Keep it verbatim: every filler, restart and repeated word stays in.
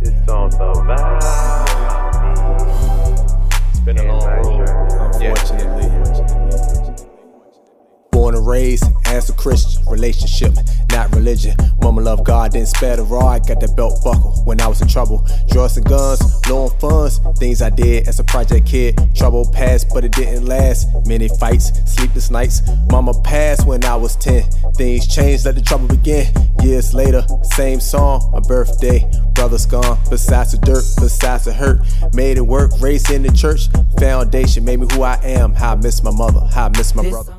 This song's so vibe. It's been a long road, unfortunately. Born and raised as a Christian, relationship, not religion. Mama loved God, didn't spare the rod, got that belt buckle when I was in trouble. Drugs and guns, low on funds, things I did as a project kid. Trouble passed, but it didn't last. Many fights, sleepless nights. Mama passed when I was ten. Things changed, let the trouble begin. Years later, same song, my birthday. Brother's gone, besides the dirt, besides the hurt. Made it work, raised in the church. Foundation made me who I am. How I miss my mother, how I miss my brother.